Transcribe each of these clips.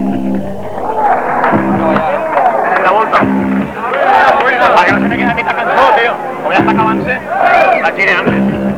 La volta. Va, que no se me queda aquesta cançó, tio. Com ja està acabant-se, la girem.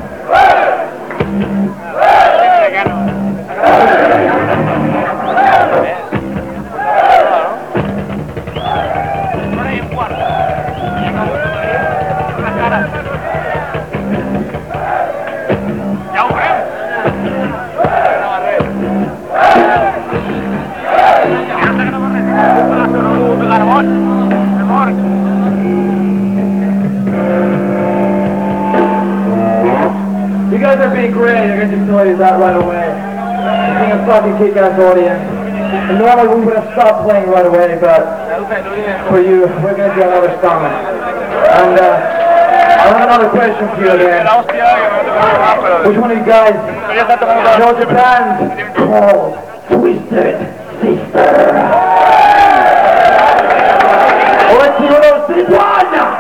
You guys are being great, I can just tell you that right away. You're being a fucking kick-ass audience. And normally we would have stopped playing right away, but for you, we're going to do another song. And I have another question for you again. Which one of you guys knows a band called Twisted Sister? Well, let's see what those three want.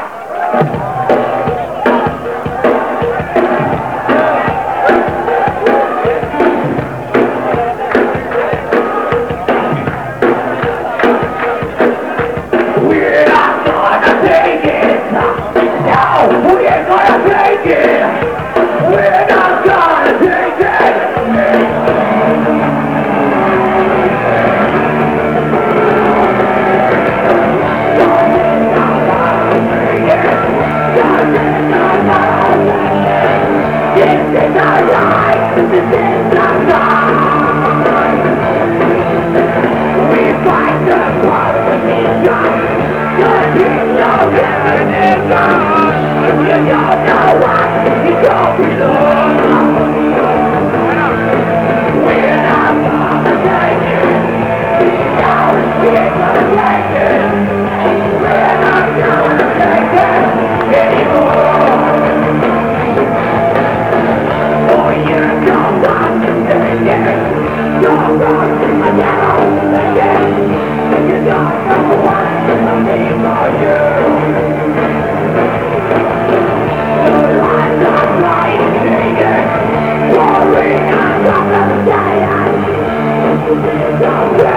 Don't